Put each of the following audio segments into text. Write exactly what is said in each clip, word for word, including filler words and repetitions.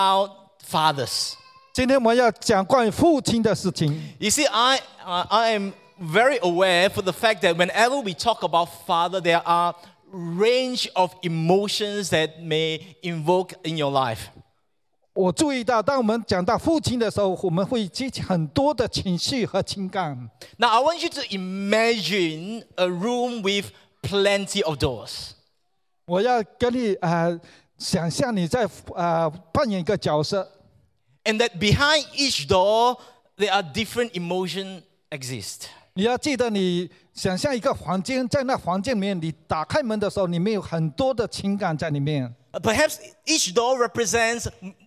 about fathers. 今天我们要讲关于父亲的事情。 You see, I, uh, I am very aware for the fact that whenever we talk about father, there are range of emotions that may invoke in your life. 我注意到，当我们讲到父亲的时候，我们会激起很多的情绪和情感。 Now, I want you to imagine a room with plenty of doors. 我要跟你呃想象你在呃扮演一个角色， And that behind each door, there are different emotions exist. 你要记得你想象一个房间，在那房间里面，你打开门的时候，里面有很多的情感在里面。 Perhaps each door represents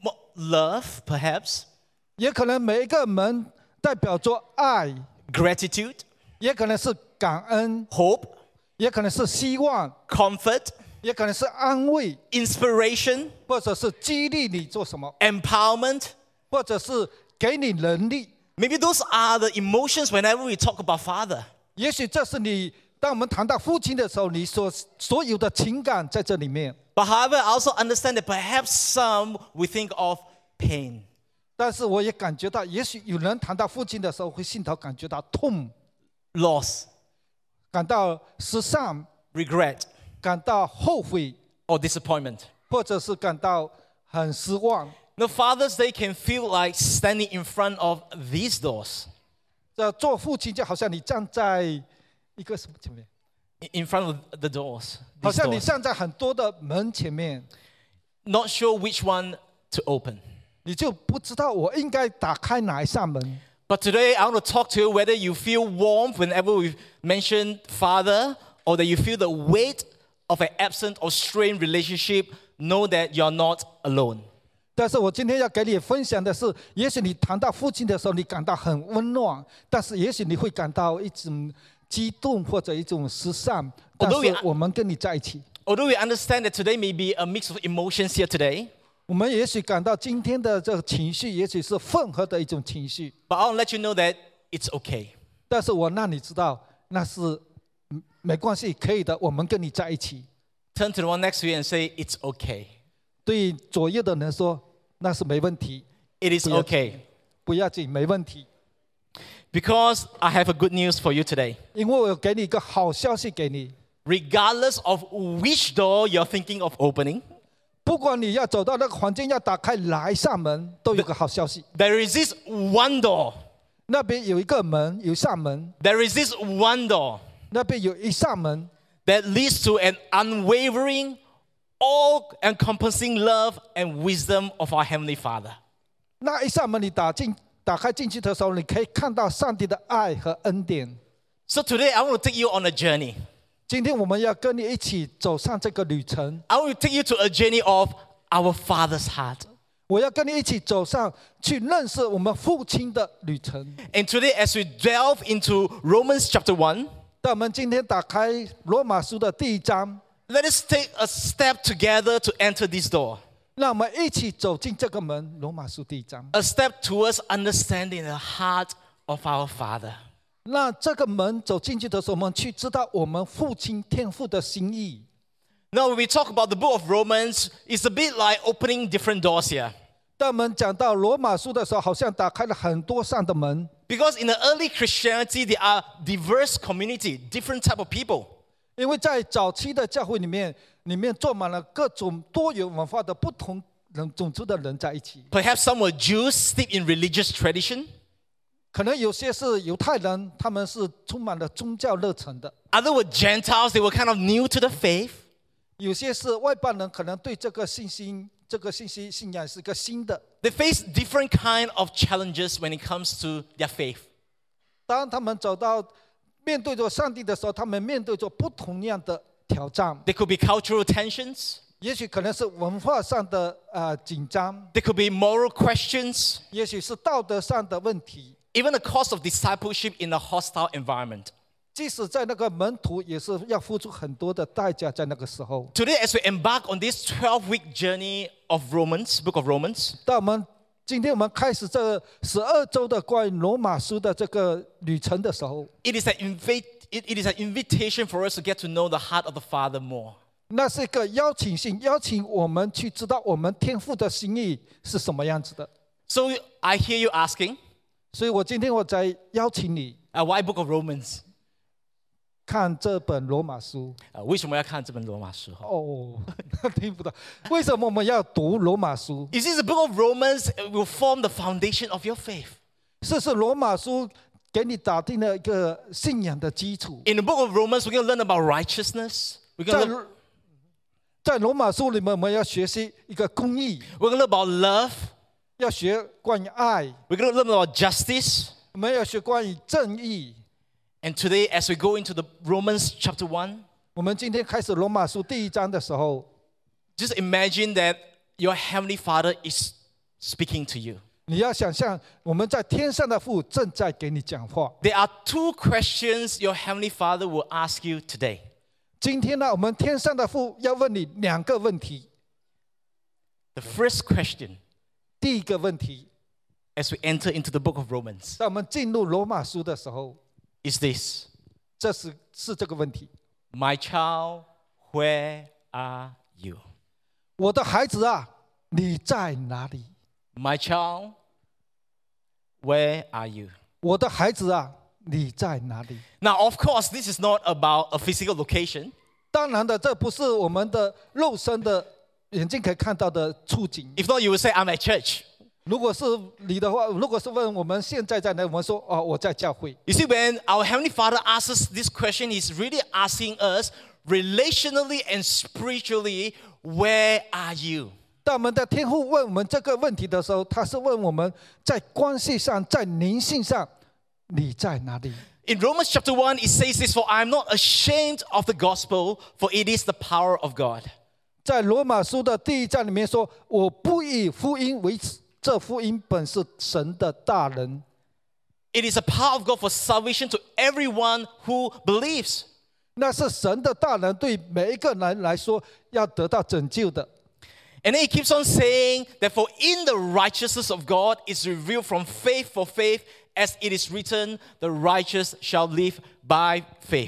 love, perhaps, 也可能每一个门代表着爱， gratitude, 也可能是感恩， hope, 也可能是希望， comfort, 也可能是安慰， inspiration, 或者是激励你做什么， empowerment. 或者是给你能力。 Maybe those are the emotions whenever we talk about father. 也许这是你，当我们谈到父亲的时候，你所所有的情感在这里面。 But however, I also understand that perhaps some we think of pain, 但是我也感觉到，也许有人谈到父亲的时候，会心头感觉到痛， loss, 感到失丧， regret, 感到后悔， or disappointment. 或者是感到很失望。 Now, fathers, they can feel like standing in front of these doors, 这做父亲就好像你站在一个什么前面， in front of the doors, 好 these 像你 doors, 站在很多的门前面， not sure which one to open. 你就不知道我应该打开哪一扇门。 But today, I want to talk to you whether you feel warmth whenever we mention father, or that you feel the weight of an absent or strained relationship. Know that you're not alone. 但是我今天要给你分享的是，也许你谈到父亲的时候，你感到很温暖，但是也许你会感到一种激动或者一种失丧。但是我们跟你在一起， Although we understand that today may be a mix of emotions here today, 我们也许感到今天的这个情绪，也许是混合的一种情绪。 but I'll let you know that it's okay. 但是我让你知道，那是嗯没关系，可以的，我们跟你在一起。 Turn to the one next to you and say, it's okay. 对左右的人说，那是没问题， It is 不要 okay. 不要紧，没问题。 Because I have a good news for you today. 因为我有给你一个好消息给你， Regardless of which door you're thinking of opening, 不管你要走到那个环境，要打开哪一扇门，都有个好消息。 there is this one door. 那边有一个门，有一扇门， There is this one door 那边有一扇门， that leads to an unwavering, all-encompassing love and wisdom of our Heavenly Father. 那一扇门你打进、打开进去的时候，你可以看到上帝的爱和恩典。 So today I want to take you on a journey. 今天我们要跟你一起走上这个旅程， I want to take you to a journey of our Father's heart. 我要跟你一起走上去认识我们父亲的旅程。 And today as we delve into Romans chapter one, 但我们今天打开罗马书的第一章， let us take a step together to enter this door. 让我们一起走进这个门。罗马书第一章， A step towards understanding the heart of our Father. 那这个门走进去的时候，我们去知道我们父亲天父的心意。 Now when we talk about the book of Romans, it's a bit like opening different doors here. 当我们讲到罗马书的时候，好像打开了很多扇的门。 Because in the early Christianity, there are diverse community, different type of people. 因为在早期的教会里面，里面坐满了各种多元文化的不同人种族的人在一起。 Perhaps some were Jews steeped in religious tradition. 可能有些是犹太人，他们是充满了宗教热忱的； Other were Gentiles, they were kind of new to the faith. 有些是外邦人，可能对这个信心、这个信息信仰是个新的。 They face different kind of challenges when it comes to their faith. 当他们走到面对着上帝的时候，他们面对着不同样的挑战。 There could be cultural tensions. 也许可能是文化上的呃紧张， There could be moral questions. 也许是道德上的问题。 Even the cost of discipleship in a hostile environment. 即使在那个门徒，也是要付出很多的代价。在那个时候， Today, as we embark on this twelve-week journey of Romans, book of Romans, 当我们今天我们开始这十二周的关于罗马书的这个旅程的时候， it is an invi- it, it is an invitation for us to get to know the heart of the Father more. 那是一个邀请信，邀请我们去知道我们天父的心意是什么样子的。 So I hear you asking, 所以我今天我在邀请你 uh, why Book of Romans? 看这本罗马书。 Uh, 为什么要看这本罗马书？ 哦，听不到，为什么我们要读罗马书？ You see, the Book of Romans will form the foundation of your faith. 这是罗马书给你打定了一个信仰的基础。 In the Book of Romans, we're going to learn about righteousness. We're 在 going to learn, 在罗马书里面，我们要学习一个公义， we're going to learn about love. 要学关于爱， We're going to learn about justice. 我们要学关于正义。 And today, as we go into the Romans chapter one, 我们今天开始罗马书第一章的时候， just imagine that your Heavenly Father is speaking to you. 你要想象我们在天上的父正在给你讲话。 There are two questions your Heavenly Father will ask you today. 今天呢，我们天上的父要问你两个问题。 The first question, 第一个问题， as we enter into the book of Romans, 在我们进入罗马书的时候， is this: 这是是这个问题。 My child, where are you? 我的孩子啊，你在哪里？ My child, where are you? 我的孩子啊，你在哪里？ Now, of course, this is not about a physical location. 当然的，这不是我们的肉身的眼睛可以看到的处境。 If not, you would say, I'm at church. 如果是你的话，如果是问我们现在在哪，我们说哦，我在教会。 You see, when our Heavenly Father asks us this question, He's really asking us relationally and spiritually, where are you? 当我们的天父问我们这个问题的时候，他是问我们在关系上、在灵性上，你在哪里？ In Romans chapter one, it says this: For I am not ashamed of the gospel, for it is the power of God. 在罗马书的第一章里面说：“我不以福音为耻，这福音本是神的大能。” It is the power of God for salvation to everyone who believes. 那是神的大能，对每一个人来说要得到拯救的。 And then he keeps on saying that for in the righteousness of God is revealed from faith for faith, as it is written, the righteous shall live by faith.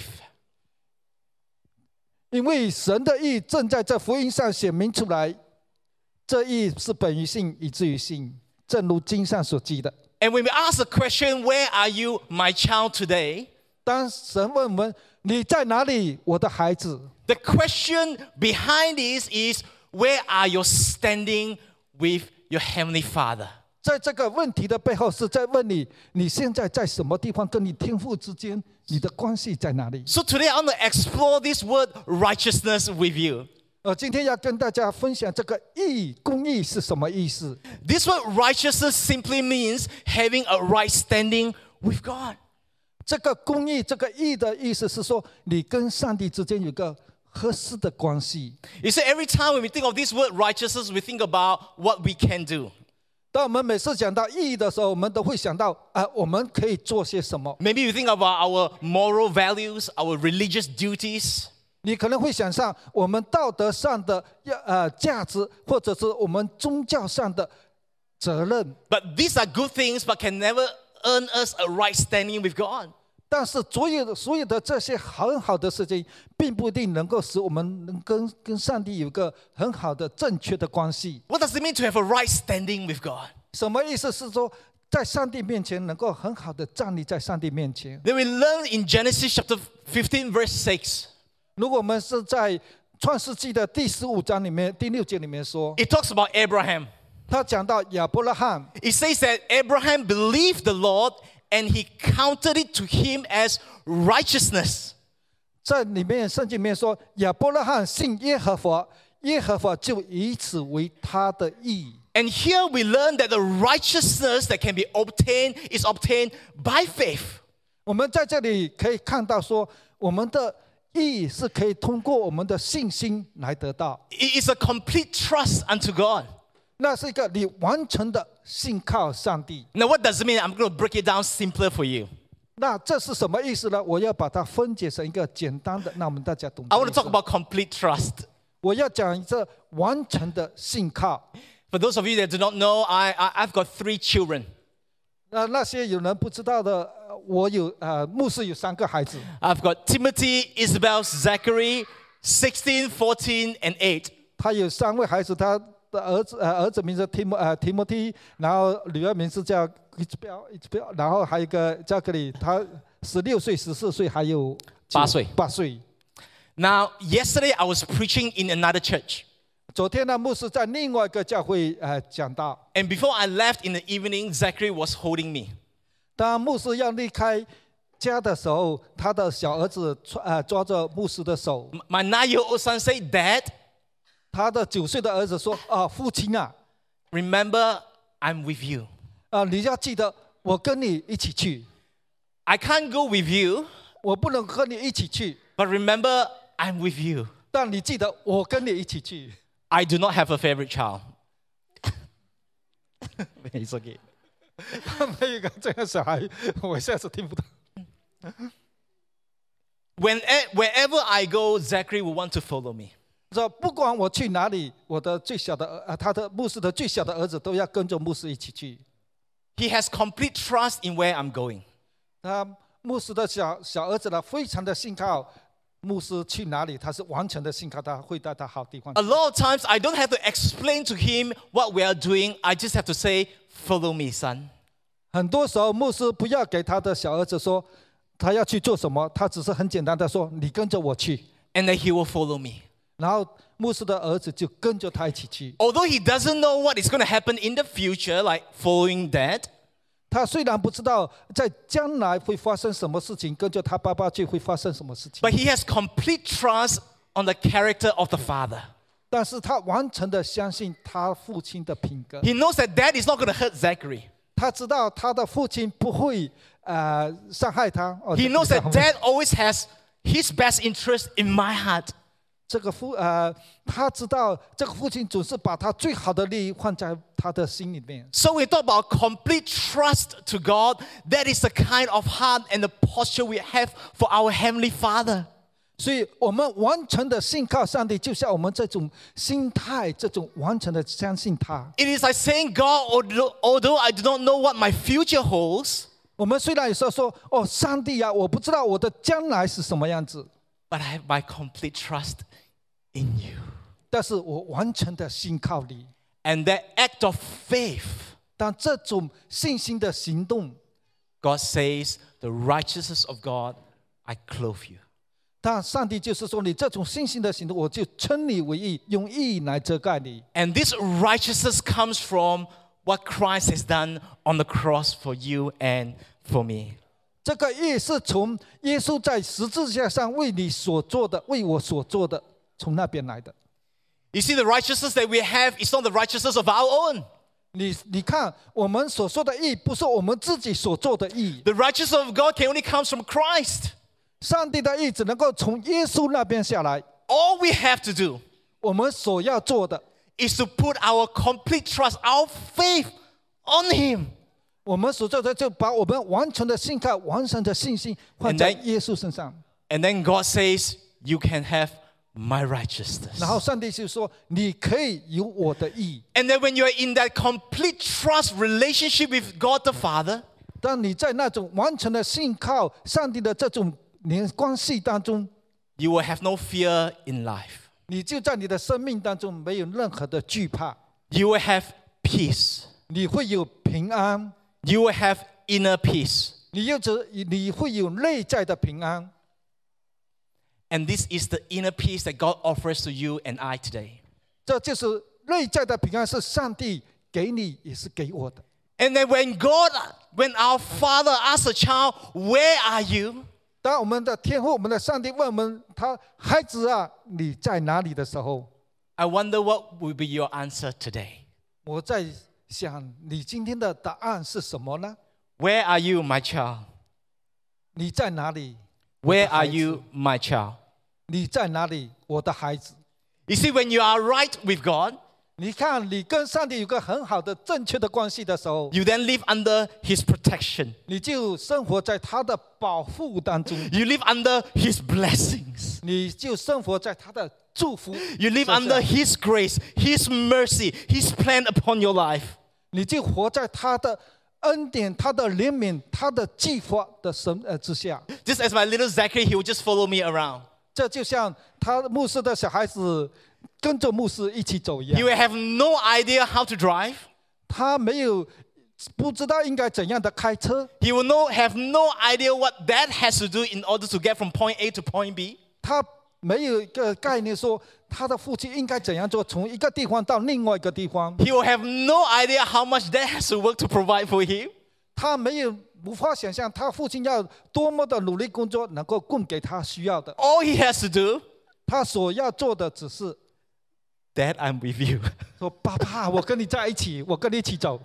因为神的义正在这福音上显明出来，这义是本于信，以至于信，正如经上所记的。 And when we ask the question, where are you, my child, today? 当神问我们：“你在哪里，我的孩子？” The question behind this is, where are you standing with your Heavenly Father? 在这个问题的背后，是在问你：你现在在什么地方？跟你天父之间，你的关系在哪里？ So today I want to explore this word righteousness with you. 呃，今天要跟大家分享这个义、公义是什么意思？ This word righteousness simply means having a right standing with God. 这个公义、这个义的意思是说，你跟上帝之间有个合适的关系。 You see, every time when we think of this word righteousness, we think about what we can do. 当我们每次讲到义的时候，我们都会想到啊、呃，我们可以做些什么？ Maybe you think about our moral values, our religious duties. 你可能会想象我们道德上的呃价值，或者是我们宗教上的责任。 But these are good things, but can never earn us a right standing with God. 但是所有的所有的这些很好的事情，并不一定能够使我们能跟跟上帝有个很好的正确的关系。 What does it mean to have a right standing with God? 什么意思？是说在上帝面前能够很好的站立在上帝面前。 Then we learn in Genesis chapter fifteen, verse six. 如果我们是在创世纪的第十五章里面第六节里面说， It talks about Abraham. 他讲到亚伯拉罕， It says that Abraham believed the Lord and he counted it to him as righteousness. 在里面圣经里面说，亚伯拉罕信耶和华，耶和华就以此为他的义。 And here we learn that the righteousness that can be obtained is obtained by faith. 我们在这里可以看到说，我们的义是可以通过我们的信心来得到， It is a complete trust unto God. 那是一个你完全的信靠上帝。 Now, what does it mean? I'm going to break it down simpler for you. 那这是什么意思呢？我要把它分解成一个简单的，那我们大家懂。 I want to talk about complete trust. 我要讲这完全的信靠。 For those of you that do not know, I, I, I've got three children. 那那些有人不知道的，呃我有呃牧师有三个孩子， I've got Timothy, Isabel, Zachary, sixteen, fourteen, and eight. 他有三位孩子，他的儿子呃儿子名字提摩呃提摩提，然后女儿名字叫伊兹标伊兹标，然后还有一个加克里，他十六岁、十四岁，还有八岁八岁。 Now, yesterday I was preaching in another church. 昨天呢，牧师在另外一个教会呃讲到， And before I left in the evening, Zachary was holding me. 当牧师要离开家的时候，他的小儿子呃抓着牧师的手， My nine-year-old son said, Dad, 他的九岁的儿子说：“啊，父亲啊， remember I'm with you. 啊，你要记得我跟你一起去， I can't go with you, 我不能和你一起去， but remember I'm with you. 但你记得我跟你一起去。” I do not have a favorite child. It's okay. 没有一个这个小孩，我现在是听不懂。 When, wherever I go, Zachary will want to follow me. 说不管我去哪里，我的最小的呃，他的牧师的最小的儿子都要跟着牧师一起去。 He has complete trust in where I'm going. 他牧师的小小儿子呢，非常的信靠牧师去哪里，他是完全的信靠他，会带他好地方。 A lot of times, I don't have to explain to him what we are doing. I just have to say, follow me, son. 很多时候，牧师不要给他的小儿子说他要去做什么，他只是很简单的说：“你跟着我去。” And then he will follow me. 然后牧师的儿子就跟着他一起去。 Although he doesn't know what is going to happen in the future, like following dad, 他虽然不知道在将来会发生什么事情，跟着他爸爸去会发生什么事情， but he has complete trust on the character of the father. 但是他完全的相信他父亲的品格。 He knows that dad is not going to hurt Zachary. 他知道他的父亲不会呃伤害他。哦 He knows that dad always has his best interest in my heart. 这个父呃，他知道这个父亲总是把他最好的利益放在他的心里面。 So we talk about complete trust to God. That is the kind of heart and the posture we have for our Heavenly Father. 所以我们完全的信靠上帝，就像我们这种心态，这种完全的相信他。 It is like saying, God, although, although I do not know what my future holds, 我们虽然有时候说，哦，上帝啊，我不知道我的将来是什么样子， but I have my complete trust in you. 但是我完全的信靠你。 And that act of faith, 但这种信心的行动， God says, the righteousness of God, I clothe you. 但上帝就是说，你这种信心的行动，我就称你为义，用义来遮盖你。 And this righteousness comes from what Christ has done on the cross for you and for me. 这个义是从耶稣在十字架上为你所做的，为我所做的，从那边来的。 You see, the righteousness that we have is not the righteousness of our own. 你你看，我们所说的义，不是我们自己所做的义。 The righteousness of God can only come from Christ. 上帝的义只能够从耶稣那边下来。 All we have to do 我们所要做的， is to put our complete trust, our faith on Him. 我们所做的，就把我们完全的信靠、完全的信心放在 And then- 耶稣身上。 And then God says, you can have my righteousness. 然后上帝就说：“你可以有我的义。 And then when you're in that complete trust relationship with God the Father, ” 当你在那种完全的信靠上帝的这种连关系当中， you will have no fear in life. 你就在你的生命当中没有任何的惧怕， You will have peace. 你会有平安， You will have inner peace. 你有着你会有内在的平安。 And this is the inner peace that God offers to you and I today. 这就是内在的平安，是上帝给你，也是给我的。 And then when God, when our Father asks a child, where are you? 当我们的天父、我们的上帝问我们他孩子啊，你在哪里的时候， I wonder what will be your answer today. 我在想，你今天的答案是什么呢？ Where are you, my child? 你在哪里？ Where are you, my child? 你在哪里，我的孩子？ You see, when you are right with God, 你看，你跟上帝有个很好的、正确的关系的时候， you then live under His protection. 你就生活在他的保护当中， You live under His blessings. 你就生活在他的祝福 You live 之下 under His grace, His mercy, His plan upon your life. 你就活在他的恩典、他的怜悯、他的计划的神呃之下。 Just as my little Zachary, he will just follow me around. 这就像他牧师的小孩子跟着牧师一起走一 He 样。 will have no idea how to drive. 他没有不知道应该怎样的开车， He will no, have no idea what that has to do in order to get from point A to point B. 他没有一个概念说他的父亲应该怎样做，从一个地方到另外一个地方。 He will have no idea how much that has to work to provide for him. 他没有无法想象他父亲要多么的努力工作，能够供给他需要的。 All he has to do, 他所要做的只是 Dad, I'm with you. 说：“爸爸，我跟你在一起，我跟你一起走。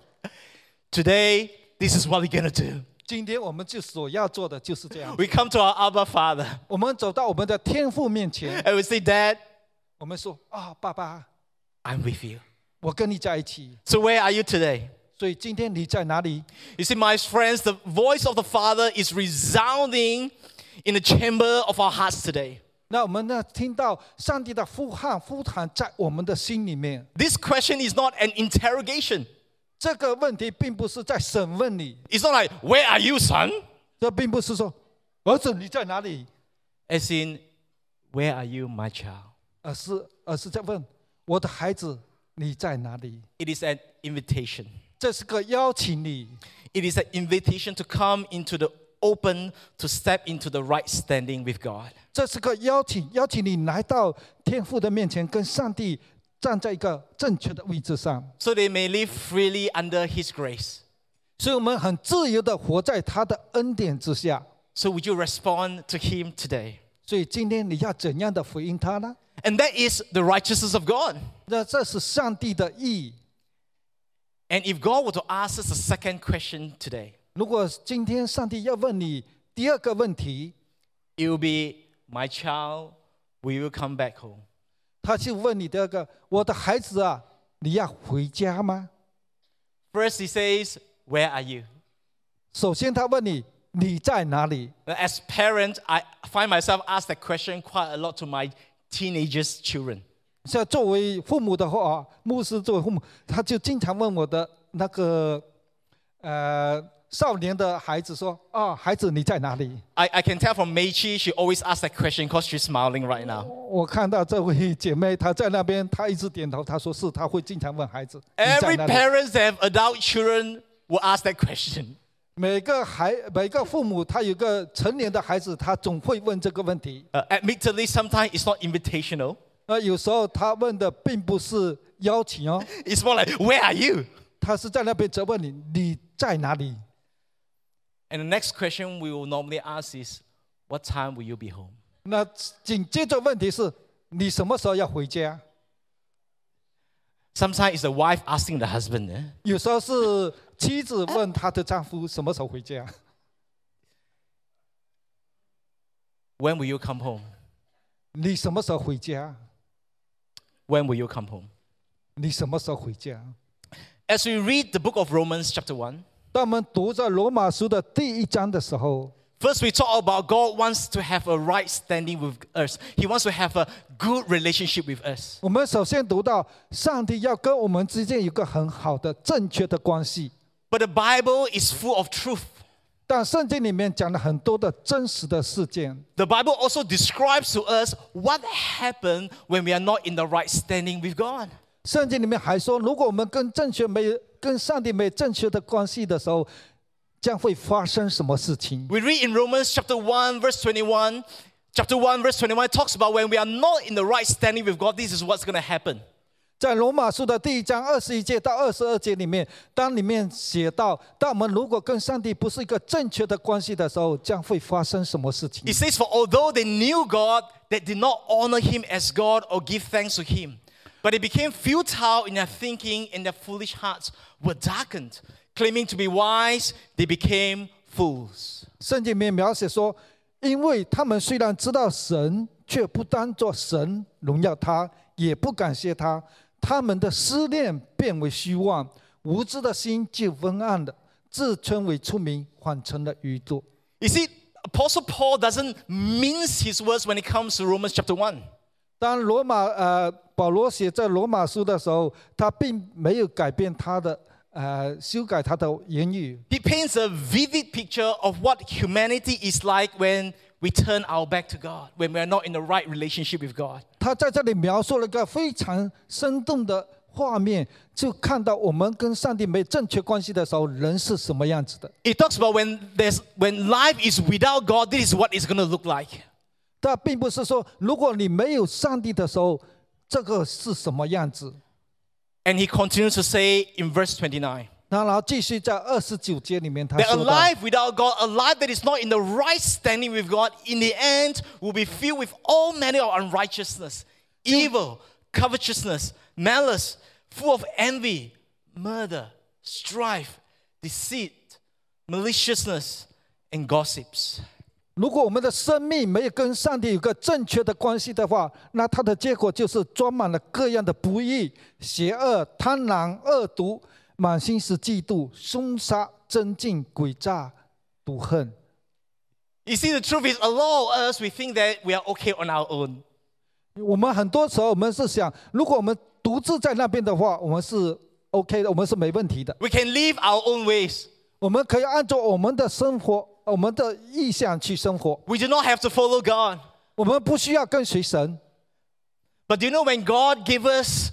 Today, this is what we're going to do. ” 今天我们就所要做的就是这样。 We come to our Abba Father 我们走到我们的天父面前， and we say, Dad, 我们说：“啊，爸爸， I'm with you. 我跟你在一起。 So where are you today? ” 所以今天你在哪里？ You see, my friends, the voice of the Father is resounding in the chamber of our hearts today. 那我们呢？听到上帝的呼喊、呼喊在我们的心里面。 This question is not an interrogation. 这个问题并不是在审问你， It's not like, where are you, son? 这并不是说儿子你在哪里， As in, where are you, my child? 而是而是在问我的孩子你在哪里？ It is an invitation. 这是个邀请你， It is an invitation to come into the open, to step into the right standing with God. 这是个邀请，邀请你来到天父的面前，跟上帝站在一个正确的位置上， So they may live freely under His grace. 所以我们很自由的活在他的恩典之下。 So would you respond to Him today? 所以今天你要怎样的回应他呢？ And that is the righteousness of God. 那这是上帝的意。 And if God were to ask us a second question today, 如果今天上帝要问你第二个问题， it will be, my child, will you come back home? 他就问你第二个：我的孩子啊，你要回家吗？ First, He says, where are you? 首先他问你你在哪里？ As parent, I find myself ask that question quite a lot to my teenagers' children. 像作为父母的话，牧师作为父母，他就经常问我的那个呃少年的孩子说：“啊，孩子你在哪里 I, I can tell from Meichi, she always asks that question because she's smiling right now.？” 我看到这位姐妹她在那边，她一直点头，她说是，她会经常问孩子：“你在 Every 哪里 parents that have adult children will ask that question.？” 每个孩每个父母，他有个成年的孩子，他总会问这个问题。 Uh, admittedly, sometimes it's not invitational. 呃，有时候他问的并不是邀请哦， It's more like, where are you? 他是在那边责问你你在哪里。 And the next question we will normally ask is, what time will you be home? 那紧接着问题是，你什么时候要回家？ Sometimes it's the wife asking the husband, eh? 有时候是妻子问她的丈夫什么时候回家。 When will you come home? 你什么时候回家？ When will you come home? 你什么时候回家？ As we read the book of Romans chapter one, 当我们读着罗马书的第一章的时候， first we talk about God wants to have a right standing with us. He wants to have a good relationship with us. 我们首先读到上帝要跟我们之间有个很好的、正确的关系。 But the Bible is full of truth. 但圣经里面讲了很多的真实的事件。 The Bible also describes to us what happened when we are not in the right standing with God. 圣经里面还说，如果我们跟正确没有、跟上帝没有正确的关系的时候，将会发生什么事情？ We read in Romans chapter one, verse twenty-one. Chapter one, verse twenty-one talks about when we are not in the right standing with God, this is what's going to happen. 在罗马书的第一章二十一节到二十二节里面，当里面写到，当我们如果跟上帝不是一个正确的关系的时候，将会发生什么事情 It says, for although they knew God, they did not honor Him as God or give thanks to Him. But it became futile in their thinking, and their foolish hearts were darkened. Claiming to be wise, they became fools. 圣经里面描写说，因为他们虽然知道神，却不当作神荣耀他，也不感谢他，他们的思念变为虚妄，无知的心就昏暗了，自称为聪明，反成了愚拙。 You see, Apostle Paul doesn't mince his words when it comes to Romans chapter one. 当罗马呃保罗写在罗马书的时候，他并没有改变他的呃修改他的言语。 He paints a vivid picture of what humanity is like when we turn our back to God when we are not in the right relationship with God. 他在这里描述了一个非常生动的画面，就看到我们跟上帝没正确关系的时候，人是什么样子的。 It talks about when there's when life is without God, this is what it's going to look like. 但并不是说，如果你没有上帝的时候，这个是什么样子。 And he continues to say in verse twenty-nine. 然后继续在二十九节里面，他 That a 说到 life without God, a life that is not in the right standing with God, in the end will be filled with all manner of unrighteousness, evil, covetousness, malice, full of envy, murder, strife, deceit, maliciousness, and gossips. 如果我们的生命没有跟上帝有个正确的关系的话，那它的结果就是装满了各样的不义、邪恶、贪婪、恶毒，满心是嫉妒、凶杀、争竞、诡诈、毒恨。 You see, the truth is, a lot of us, we think that we are okay on our own. 我们很多时候我们是想，如果我们独自在那边的话，我们是 OK 的，我们是没问题的。 We can live our own ways. 我们可以按照我们的生活、我们的意向去生活。 We do not have to follow God. 我们不需要跟随神。 But do you know when God gives us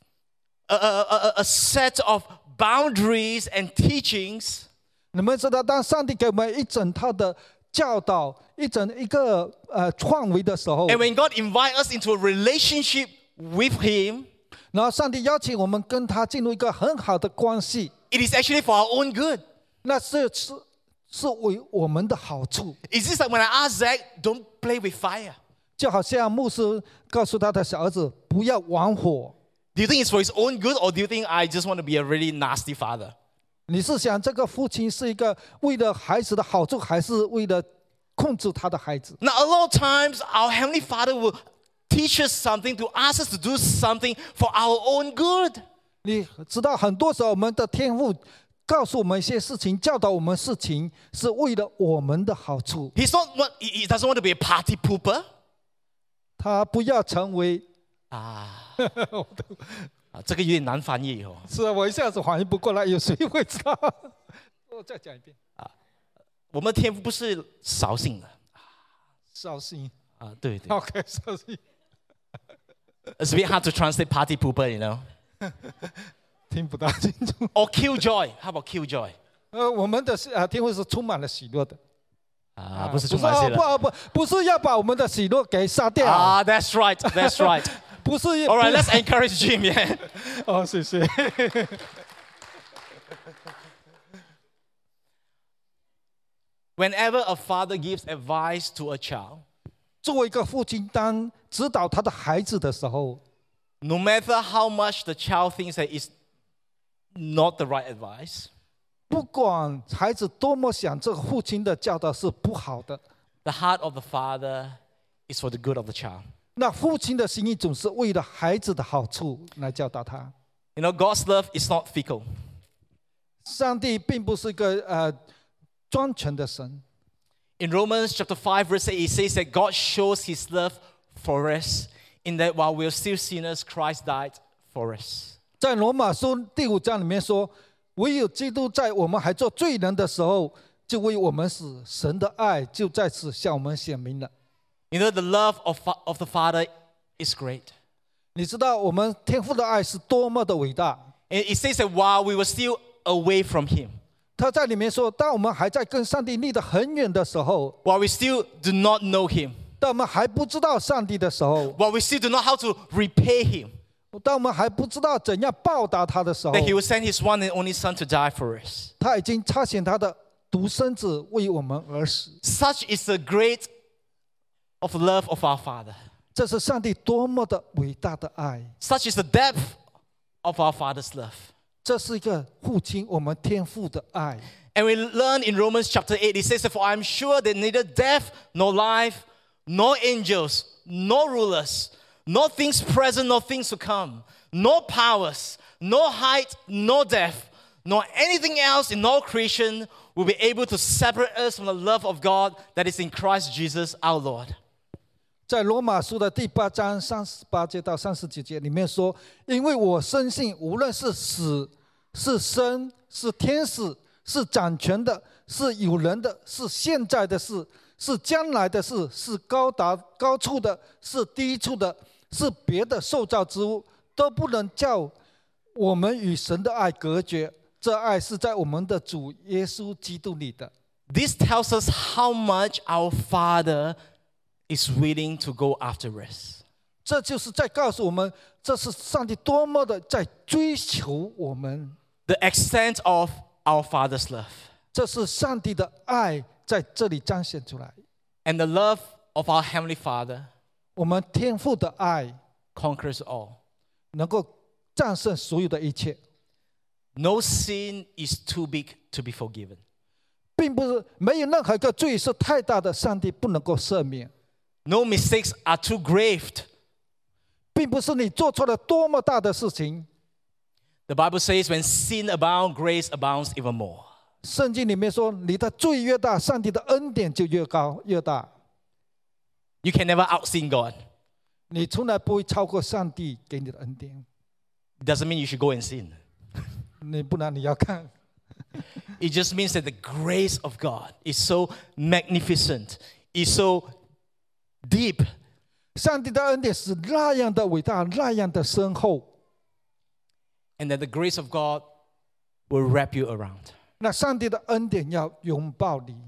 a, a, a, a set of boundaries and teachings, 你们知道，当上帝给我们一整套的教导，一整一个呃范围的时候， and when God invites us into a relationship with Him, 然后上帝邀请我们跟他进入一个很好的关系， it is actually for our own good. 那是是是为我们的好处。 It's just like when I ask Zach, don't play with fire. 就好像牧师告诉他的小儿子不要玩火。 Do you think it's for his own good, or do you think I just want to be a really nasty father? 你是想这个父亲是一个为了孩子的好处，还是为了控制他的孩子？ Now, a lot of times, our Heavenly Father will teach us something to ask us to do something for our own good. 你知道，很多时候我们的天父告诉我们一些事情，教导我们事情，是为了我们的好处。 He's not what he he doesn't want to be a party pooper. 他不要成为啊，啊，这个有点难翻译哦。 是啊，我一下子反应不过来，有谁会知道？我再讲一遍。 我们的天父不是扫兴的绍兴啊，对对。 OK， 绍兴。 It's a bit hard to translate party pooper, you know. 听不大清楚。 Or killjoy. How about killjoy? 呃，我们的呃天父是充满了喜乐的。 啊，不是充满喜乐。 不不不是要把我们的喜乐给杀掉。 啊 ，That's right, that's right. 不是。 All right, let's encourage Jim. Yeah. 哦，谢谢。 Whenever a father gives advice to a child, 作为一个父亲，当指导他的孩子的时候， no matter how much the child thinks that it's not the right advice, 不管孩子多么想这个父亲的教导是不好的， the heart of the father is for the good of the child. 那父亲的心意总是为了孩子的好处来教导他。 You know, God's love is not fickle. 上帝并不是一个呃专权的神。 In Romans chapter five, verse eight, it says that God shows His love for us in that while we are still sinners, Christ died for us. 在罗马书第五章里面说，唯有基督在我们还做罪人的时候，就为我们死，神的爱就在此向我们显明了。 You know, the love of, of the Father is great. 你知道我们天父的爱是多么的伟大。 And it says that while we were still away from Him, 他在里面说，当我们还在跟上帝离得很远的时候， while we still do not know Him, 当我们还不知道上帝的时候， while we still do not know how to repay Him, 当我们还不知道怎样报答他的时候， that He will send His one and only Son to die for us. 他已经差遣他的独生子为我们而死。 Such is the great of love of our Father. 这是上帝多么的伟大的爱！ Such is the depth of our Father's love. 这是一个父亲我们天父的爱。 And we learn in Romans chapter eight, it says, For I am sure that neither death, nor life, nor angels, nor rulers, nor things present, nor things to come, nor powers, nor height, nor depth, nor anything else in all creation will be able to separate us from the love of God that is in Christ Jesus our Lord. 在罗马书的第八章三十八节到三十九节里面说：“因为我深信，无论是死、是生、是天使、是掌权的、是有人的、是现在的事、 是将来的事，是高达高处的，是低处的，是别的受造之物，都不能叫我们与神的爱隔绝。这爱是在我们的主耶稣基督里的。 This tells us how much our Father is willing to go after us. 这就是在告诉我们，这是上帝多么的在追求我们。 The extent of our Father's love. 这是上帝的爱在这里彰显出来。 And the love of our Heavenly Father 我们天父的爱 conquers all. 能够战胜所有的一切。 No sin is too big to be forgiven. 并不是没有任何一个罪是太大的，上帝不能够赦免。 No mistakes are too grave. 并不是你做错了多么大的事情。 The Bible says, when sin abounds, grace abounds even more. 圣经里面说，你的罪越大，上帝的恩典就越高越大。 You can never out-sin God. 你从来不会超过上帝给你的恩典。 It doesn't mean you should go and sin. 你不然你要看。 It just means that the grace of God is so magnificent, is so deep. 上帝的恩典是那样的伟大，那样的深厚。 And that the grace of God will wrap you around. 那上帝的恩典要拥抱你。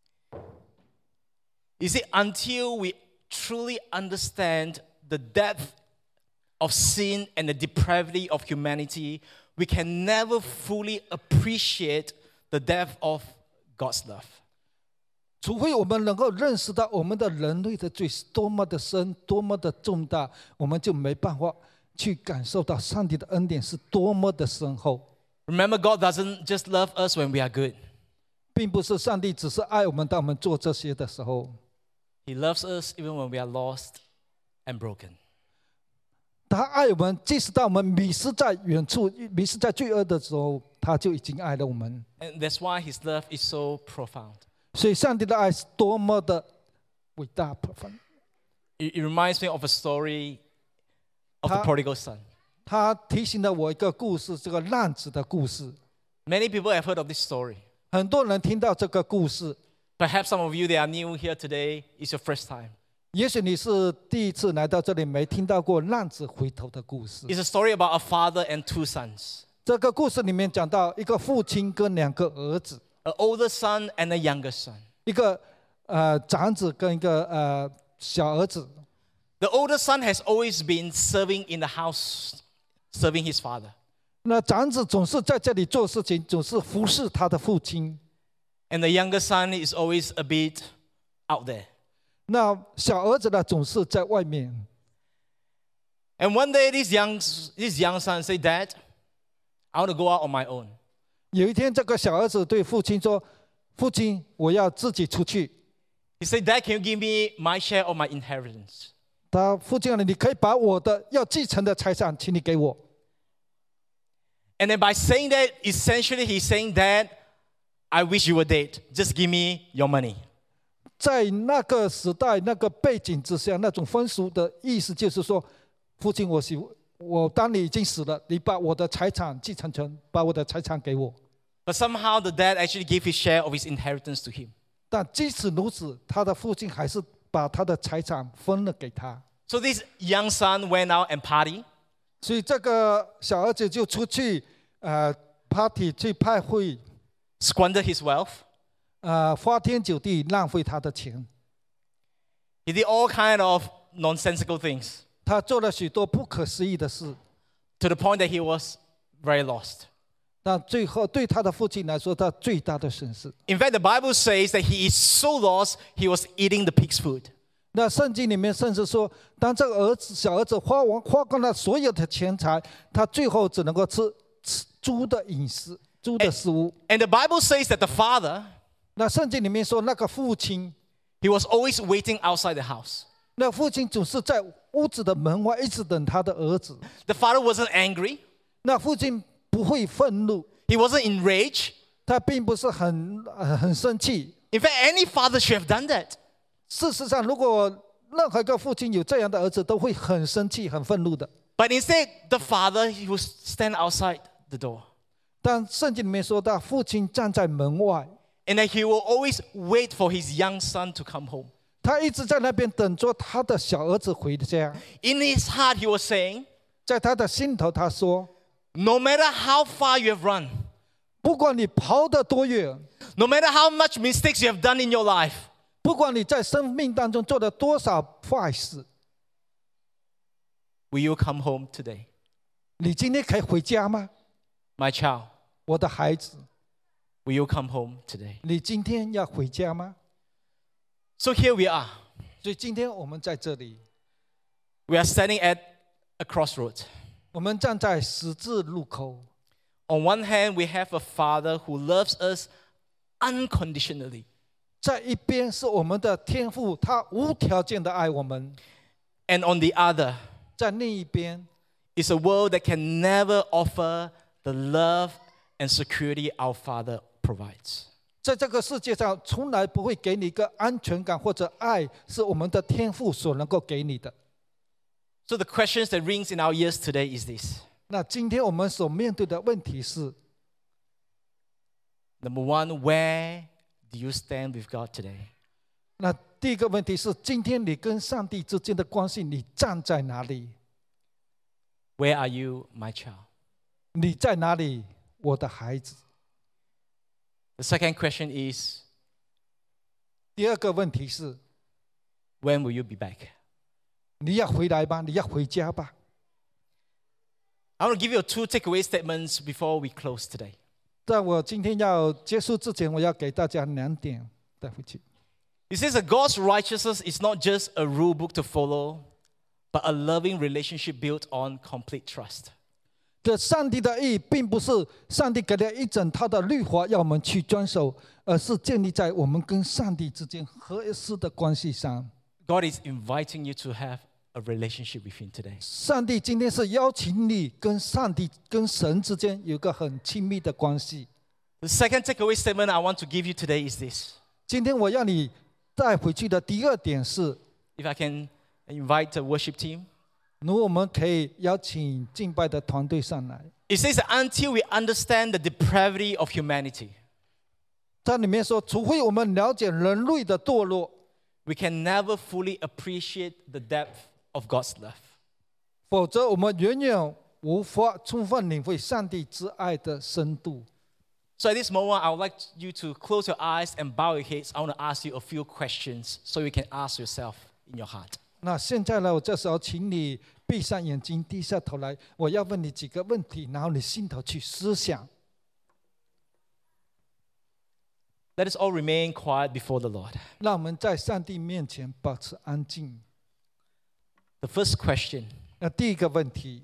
You see, until we truly understand the depth of sin and the depravity of humanity, we can never fully appreciate the depth of God's love. 除非我们能够认识到我们的人类的罪是多么的深，多么的重大，我们就没办法去感受到上帝的恩典是多么的深厚。 Remember, God doesn't just love us when we are good. 并不是上帝只是爱我们，当我们做这些的时候， He loves us even when we are lost and broken. 他爱我们，即使当我们迷失在远处、迷失在罪恶的时候，他就已经爱了我们。 And that's why His love is so profound. 所以，上帝的爱是多么的伟大、profound。 It, it reminds me of a story of the 他- prodigal son. 他提醒了我一个故事，这个浪子的故事。 Many people have heard of this story. 很多人听到这个故事， Perhaps some of you that are new here today, it's your first time. 也许你是第一次来到这里，没听到过浪子回头的故事。 It's a story about a father and two sons, 这个故事里面讲到一个父亲跟两个儿子， an older son and a younger son. 一个呃长子跟一个呃小儿子。 The older son has always been serving in the house, serving his father. 那长子总是在这里做事情，总是服侍他的父亲。 And the younger son is always a bit out there. 那小儿子呢，总是在外面。 And one day, this young, this young son said, Dad, I want to go out on my own. 有一天，这个小儿子对父亲说：“父亲，我要自己出去。” He said, Dad, can you give me my share of my inheritance? 他父亲啊，你可以把我的要继承的财产，请你给我。 And then by saying that, essentially he's saying, Dad, I wish you were dead. Just give me your money. 在那个时代、那个背景之下，那种风俗的意思就是说，父亲，我喜我当你已经死了，你把我的财产继承权，把我的财产给我。 But somehow the dad actually gave his share of his inheritance to him. 但即使如此，他的父亲还是把他的财产分了给他。 So this young son went out and party. 所以这个小儿子就出去呃 party 去派会， Squandered his wealth. 呃花天酒地，浪费他的钱。 He did all kind of nonsensical things 他做了许多不可思议的事， to the point that he was very lost. 但最后对他的父亲来说，他最大的损失。 In fact, the Bible says that he is so lost, he was eating the pig's food. 那圣经里面甚至说，当这个儿子小儿子花完花光了所有的钱财，他最后只能够吃吃猪的饮食，猪的食物。 And the Bible says that the father, 那圣经里面说，那个父亲， he was always waiting outside the house. 那父亲总是在屋子的门外一直等他的儿子。 The father wasn't angry. 那父亲不会愤怒， He wasn't enraged. 他并不是很呃很生气。 In fact, any father should have done that. 事实上，如果任何一个父亲有这样的儿子，都会很生气、很愤怒的。 But instead, the father, he would stand outside the door. 但圣经里面说到，父亲站在门外， and that he will always wait for his young son to come home. 他一直在那边等着他的小儿子回家。 In his heart, he was saying, 在他的心头，他说 no matter how far you have run,：“ 不管你跑得多远， no matter how much mistakes you have done in your life, 不管你在生命当中做了多少坏事， will you come home today? 你今天可以回家吗？ My child, 我的孩子， will you come home today?” 你今天要回家吗？ So here we are. 所以今天我们在这里， We are standing at a crossroads. 我们站在十字路口。 On one hand, we have a father who loves us unconditionally. 在一边是我们的天父，他无条件的爱我们； And on the other 在另一边 is a world that can never offer the love and security our Father provides. 在这个世界上，从来不会给你一个安全感或者爱，是我们的天父所能够给你的。 So the questions that rings in our ears today is this. 那今天我们所面对的问题是： Number one, where do you stand with God today? 那第一个问题是，今天你跟上帝之间的关系，你站在哪里？ Where are you, my child? 你在哪里，我的孩子？ The second question is, 第二个问题是， when will you be back? 你要回来吧，你要回家吧。 I want to give you two takeaway statements before we close today. 在我今天要结束之前，我要给大家两点带回去。 It says that God's righteousness is not just a rule book to follow, but a loving relationship built on complete trust. 这上帝的义，并不是上帝给了一整套的律法要我们去遵守，而是建立在我们跟上帝之间合适的关系上。 God is inviting you to have a relationship with Him today. 上帝今天是邀请你跟上帝、跟神之间有一个很亲密的关系。 The second takeaway statement I want to give you today is this. 今天我要你带回去的第二点是， If I can invite the worship team. 如果我们可以邀请敬拜的团队上来。 It says that until we understand the depravity of humanity, 在里面说，除非我们了解人类的堕落， we can never fully appreciate the depth of God's love. 否则我们远远无法充分领会上帝之爱的深度。 So at this moment, I would like you to close your eyes and bow your heads. I want to ask you a few questions so you can ask yourself in your heart. 那现在呢，我这时候请你闭上眼睛，低下头来，我要问你几个问题，然后你心头去思想。 Let us all remain quiet before the Lord. 让我们在上帝面前保持安静。 The first question, 那第一个问题，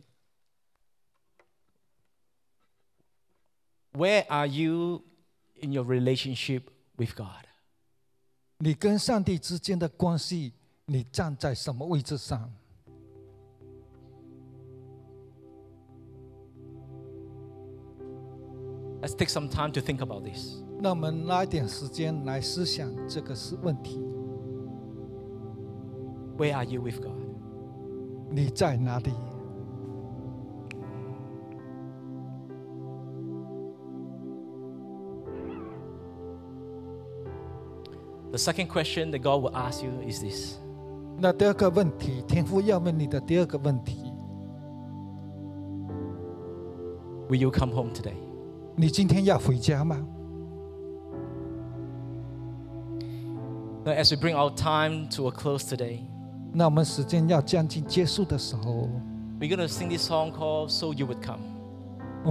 where are you in your relationship with God? 你跟上帝之间的关系，你站在什么位置上？ Let's take some time to think about this. 那我们拿一点时间来思想这个是问题。 Where are you with God? 你在哪里？ The second question that God will ask you is this. 那第二个问题，天父要问你的第二个问题， Will you come home today? 你今天要回家吗？ Now, as we bring our time to a close today, 那我们时间要将近结束的时候， we're going to sing this song called So You Would Come.